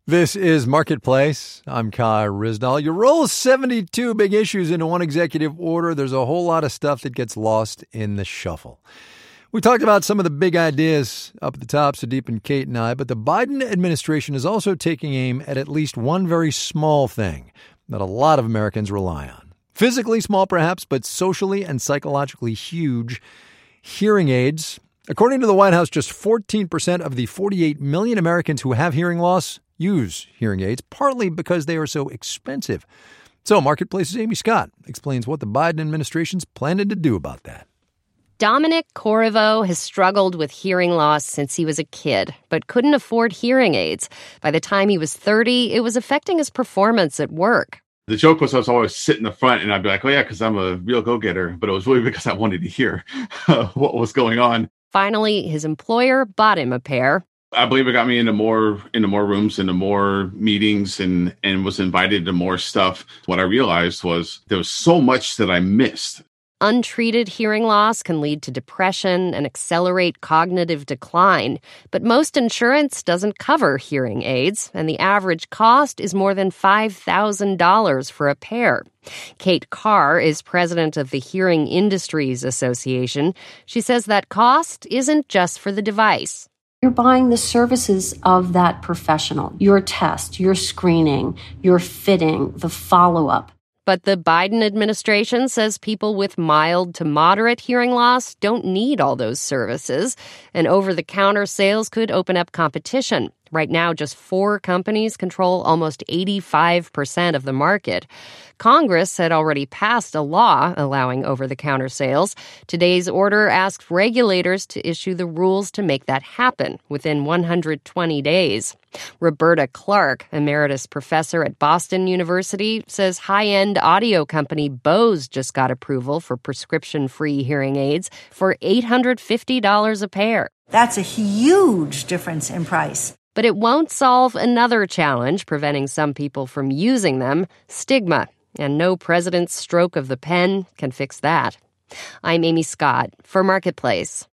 This is Marketplace. I'm Kai Ryssdal. You roll 72 big issues into one executive order. There's a whole lot of stuff that gets lost in the shuffle. We talked about some of the big ideas up at the top, Sudeep and Kate and I, but the Biden administration is also taking aim at least one very small thing that a lot of Americans rely on. Physically small, perhaps, but socially and psychologically huge. Hearing aids. According to the White House, just 14% of the 48 million Americans who have hearing loss use hearing aids, partly because they are so expensive. So Marketplace's Amy Scott explains what the Biden administration's planning to do about that. Dominic Corriveau has struggled with hearing loss since he was a kid, but couldn't afford hearing aids. By the time he was 30, it was affecting his performance at work. The joke was I was always sitting in the front and I'd be like, oh yeah, because I'm a real go-getter. But it was really because I wanted to hear what was going on. Finally, his employer bought him a pair. I believe it got me into more rooms, into more meetings, and was invited to more stuff. What I realized was there was so much that I missed. Untreated hearing loss can lead to depression and accelerate cognitive decline. But most insurance doesn't cover hearing aids, and the average cost is more than $5,000 for a pair. Kate Carr is president of the Hearing Industries Association. She says that cost isn't just for the device. You're buying the services of that professional, your test, your screening, your fitting, the follow-up. But the Biden administration says people with mild to moderate hearing loss don't need all those services, and over-the-counter sales could open up competition. Right now, just 4 companies control almost 85% of the market. Congress had already passed a law allowing over-the-counter sales. Today's order asks regulators to issue the rules to make that happen within 120 days. Roberta Clark, emeritus professor at Boston University, says high-end audio company Bose just got approval for prescription-free hearing aids for $850 a pair. That's a huge difference in price. But it won't solve another challenge preventing some people from using them, stigma. And no president's stroke of the pen can fix that. I'm Amy Scott for Marketplace.